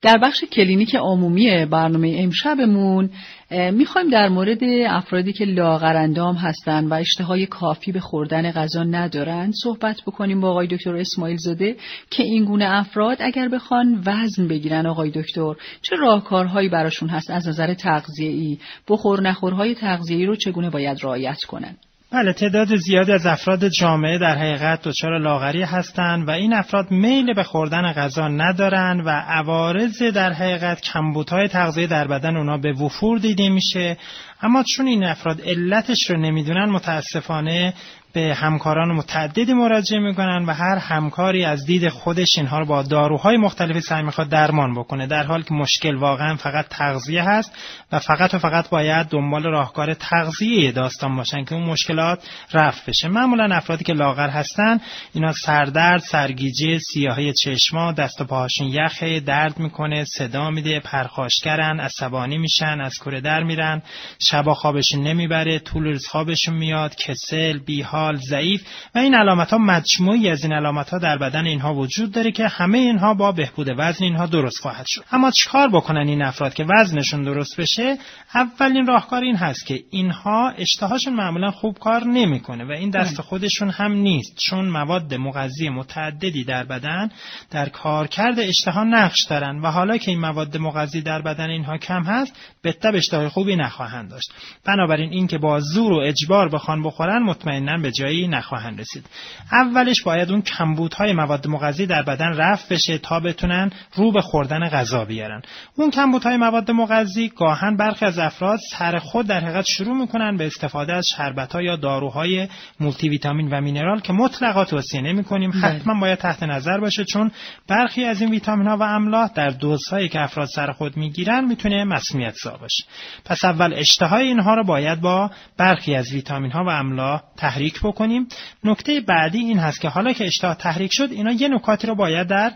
در بخش کلینیک عمومی برنامه امشبمون میخوایم در مورد افرادی که لاغرندام هستن و اشتهای کافی به خوردن غذا ندارن صحبت بکنیم با آقای دکتر اسماعیل زاده که این گونه افراد اگر بخوان وزن بگیرن آقای دکتر چه راهکارهایی براشون هست از نظر تغذیه‌ای، بخور نخورهای تغذیه‌ای رو چگونه باید رعایت کنن؟ بله، تعداد زیادی از افراد جامعه در حقیقت دچار لاغری هستند و این افراد میل به خوردن غذا ندارن و عوارض در حقیقت کمبودهای تغذیه در بدن اونا به وفور دیده میشه. اما چون این افراد علتش رو نمیدونن متاسفانه به همکاران متعددی مراجعه میکنن و هر همکاری از دید خودش اینها رو با داروهای مختلفی سعی میخواد درمان بکنه، در حالی که مشکل واقعا فقط تغذیه هست و فقط باید دنبال راهکار تغذیه داستان باشن که اون مشکلات رفع بشه. معمولا افرادی که لاغر هستن اینا سردرد، سرگیجه، سیاهی چشما، دست و پاهاشون یخه، درد میکنه، صدا میده، پرخاشگرن، عصبانی میشن، از کوره در میرن، شبا خوابشون نمیبره، طول روز خوابشون میاد، کسل، بی‌حال، ضعیف و این علامت‌ها مجموعی از این علامت‌ها در بدن اینها وجود داره که همه اینها با بهبود وزن اینها درست خواهد شد. اما چیکار بکنن این افراد که وزنشون درست بشه؟ اولین راهکار این هست که اینها اشتهاشون معمولا خوب کار نمیکنه و این دست خودشون هم نیست، چون مواد مغذی متعددی در بدن در کارکرد اشتها نقش دارن و حالا که این مواد مغذی در بدن اینها کم هست بهتر اشتهای خوبی نخواهند داشت. بنابراین این که با زور و اجبار بخوان بخورن مطمئناً به جایی نخواهند رسید. اولش باید اون کمبودهای مواد مغذی در بدن رفع بشه تا بتونن رو به خوردن غذا بیارن. اون کمبودهای مواد مغذی گاهن برخی از افراد سر خود در حقیقت شروع میکنن به استفاده از شربت‌ها یا داروهای مولتی ویتامین و مینرال که مطلقاً توصیه نمی‌کنیم. حتما باید تحت نظر باشه، چون برخی از این ویتامین‌ها و املاح در دوزهایی که افراد سر خود میگیرن میتونه مسمومیت‌زا باشه. پس اول اشتهای اینها رو باید با برخی از ویتامین‌ها و املاح تحریک بکنیم. نکته بعدی این هست که حالا که اشتها تحریک شد اینا یه نکاتی رو باید در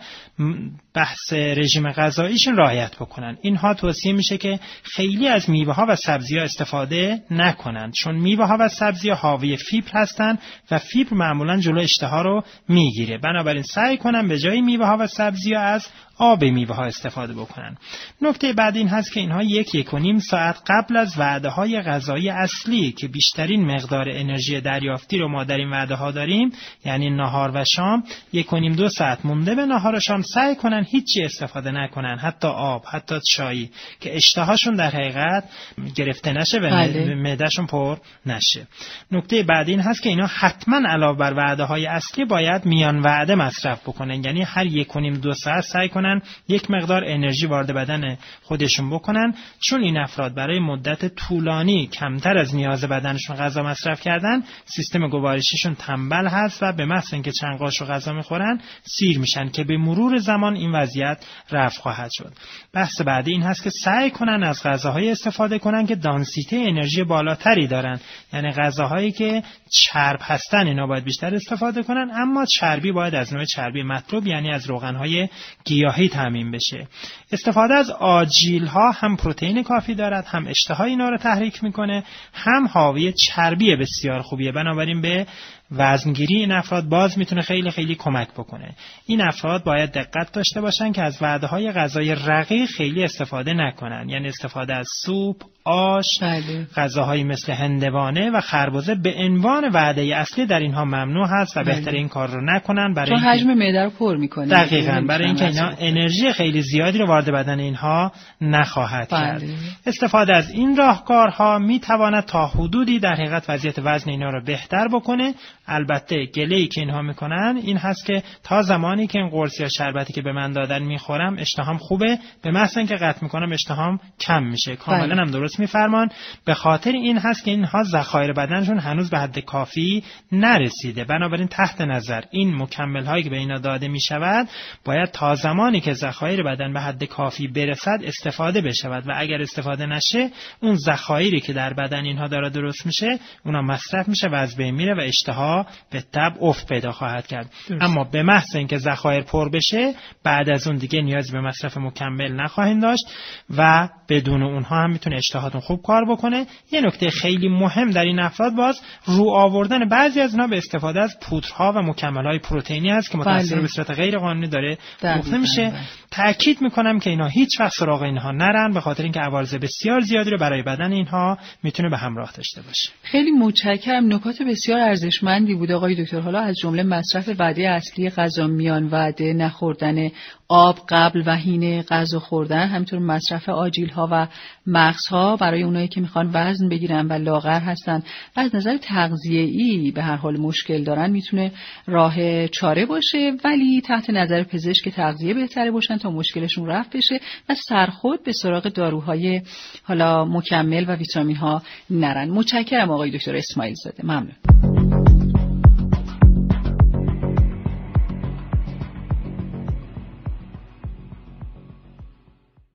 بحث رژیم غذاییشون رعایت بکنن. اینها توصیه میشه که خیلی از میوه ها و سبزی ها استفاده نکنند، چون میوه ها و سبزی ها حاوی فیبر هستند و فیبر معمولا جلو اشتها رو میگیره. بنابراین سعی کنن به جای میوه ها و سبزی ها از آب میوه ها استفاده بکنن. نکته بعد این هست که اینها 1-1.5 ساعت قبل از وعده های غذایی اصلی که بیشترین مقدار انرژی دریافتی رو ما در این وعده ها داریم، یعنی نهار و شام، 1.5-2 ساعت مونده به نهار و شام سعی کنن هیچی استفاده نکنن، حتی آب، حتی چای، که اشتهاشون در حقیقت گرفته نشه و معدهشون پر نشه. نکته بعد این هست که اینا حتما علاوه بر وعده های اصلی باید میان وعده مصرف بکنن، یعنی هر 1.5-2 ساعت سعی کنن یک مقدار انرژی وارد بدن خودشون بکنن، چون این افراد برای مدت طولانی کمتر از نیاز بدنشون غذا مصرف کردن سیستم گوارشیشون تنبل هست و به محض اینکه چند قاشق غذا میخورن سیر میشن که به مرور زمان این وضعیت رفع خواهد شد. بحث بعدی این هست که سعی کنن از غذاهای استفاده کنن که دانسیته انرژی بالاتری دارن، یعنی غذاهایی که چرب هستن اینا باید بیشتر استفاده کنن، اما چربی باید از نوع چربی مطلوب یعنی از روغنهای گیاهی تامین بشه. استفاده از آجیل ها هم پروتئین کافی دارد، هم اشتهای اینا رو تحریک میکنه، هم حاوی چربی بسیار خوبیه. بنابراین به وزنگیری این افراد باز میتونه خیلی خیلی کمک بکنه. این افراد باید دقت داشته باشن که از وعده‌های غذایی رقیق خیلی استفاده نکنن، یعنی استفاده از سوپ، آش، غذاهایی مثل هندوانه و خربزه به عنوان وعده اصلی در اینها ممنوع هست و بهتره این کار رو نکنن، برای اینکه حجم معده رو پر میکنه. دقیقاً، برای اینکه اینا انرژی خیلی زیادی رو وارد بدن اینها نخواهد کرد. استفاده از این راهکارها میتواند تا حدودی در حقیقت وضعیت وزن اینا رو بهتر بکنه. البته گله‌ای که اینها میکنن این هست که تا زمانی که این قرص یا شربتی که به من دادن میخورم اشتهام خوبه، به محض اینکه قطع میکنم اشتهام کم میشه. کاملا هم درست میفرمان. به خاطر این هست که اینها ذخایر بدنشون هنوز به حد کافی نرسیده. بنابراین تحت نظر این مکمل هایی که به اینا داده میشود باید تا زمانی که ذخایر بدن به حد کافی برسد استفاده بشود و اگر استفاده نشه اون ذخایری که در بدن اینها داره درست میشه اونا مصرف میشه و از بین میره و اشتها ها به تبع افت پیدا خواهد کرد. اما به محض اینکه ذخایر پر بشه بعد از اون دیگه نیازی به مصرف مکمل نخواهیم داشت و بدون اونها هم میتونه اشتهاتون خوب کار بکنه. یه نکته خیلی مهم در این افراد باز رو آوردن بعضی از اینا به استفاده از پودرها و مکمل‌های پروتئینی است که متأثر به صورت غیر قانونی داره گفته میشه. تاکید میکنم که اینا هیچ وقت سراغ اینها نرن، به خاطر اینکه عوارض بسیار زیادی رو برای بدن اینها میتونه به همراه داشته باشه. خیلی متشکرم، نکات بسیار ارزشمندی بود آقای دکتر. حالا از جمله مصرف وعده اصلی غذا، میان وعده، نخوردن آب قبل و حین غذا خوردن، همینطور مصرف آجیل‌ها و مغزها برای اونایی که میخوان وزن بگیرن و لاغر هستن و از نظر تغذیه‌ای به هر حال مشکل دارن، میتونه راه چاره باشه، ولی تحت نظر پزشک تغذیه بهتره باشن تا مشکلشون رفع بشه و سرخود به سراغ داروهای حالا مکمل و ویتامین‌ها نرن. متشکرم آقای دکتر اسماعیل زاده، ممنون.